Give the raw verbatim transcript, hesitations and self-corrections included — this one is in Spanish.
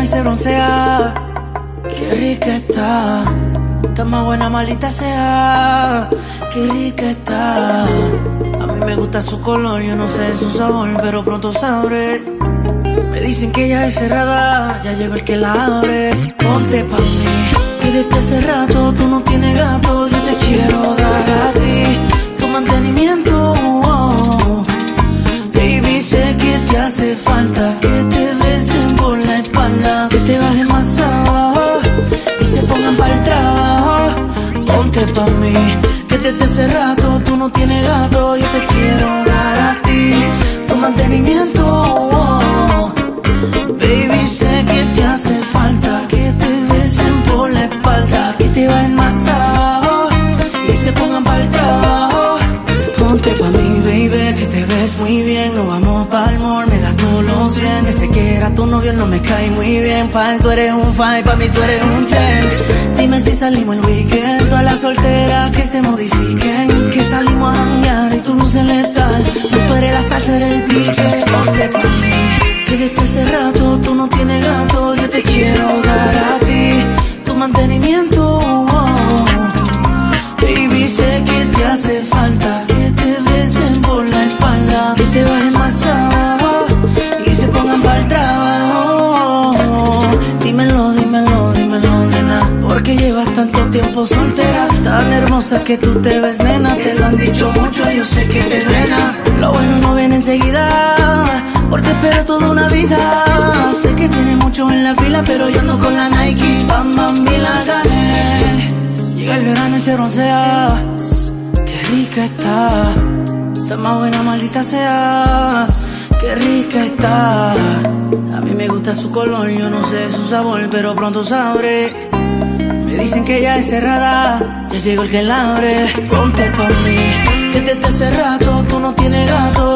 y se broncea. Qué rica está, está más buena maldita sea. Qué rica está. A mí me gusta su color, yo no sé su sabor, pero pronto sabré. Me dicen que ella es cerrada, ya llegó el que la abre. Ponte pa' mí, que desde hace rato tú no tienes gato. Yo te quiero dar a ti tu mantenimiento. Oh. Baby, sé que te hace falta que te besen por la espalda, que te bajen más abajo y se pongan para el trabajo. Ponte pa' mí, que desde hace rato tú no tienes gato. Yo te quiero dar a ti tu mantenimiento. Oh. Baby, sé que te hace falta que te besen por la espalda, que te bajen más abajo y se pongan para el trabajo. Ponte pa' mí, baby, que te ves muy bien. Nos vamos pa'l mall, me gasto los cien. Que sé que era tu novio, no me cae muy bien. Pa'l, tú eres un five, pa' mí tú eres un ten. Dime si salimos el weekend. Todas las solteras que se modifiquen, que salimos a janguear y tú luces letal. Tú eres la salsa, eres el pique. Ponte pa' mí, que desde hace rato tú no tienes gato. Yo te quiero dar a ti tu mantenimiento. Oh. Baby, sé que te hace falta que te besen por la espalda, que te bajen más abajo y se pongan para el trabajo. Dímelo, dímelo, dímelo, nena, porque llevas tanto tiempo soltera, tan hermosa que tú te ves, nena. Te lo han dicho mucho, yo sé que te drena. Lo bueno no viene enseguida, porque espero toda una vida. Sé que tiene mucho en la fila, pero yo ando con la Nike. Bam, bam, y la gané. Llega el verano y se broncea. Qué rica está, está más buena maldita sea. Qué rica está. A mí me gusta su color, yo no sé su sabor, pero pronto sabré. Me dicen que ella es cerrada, ya llegó el que la abre. Ponte pa' mí, que desde hace rato tú no tienes gato.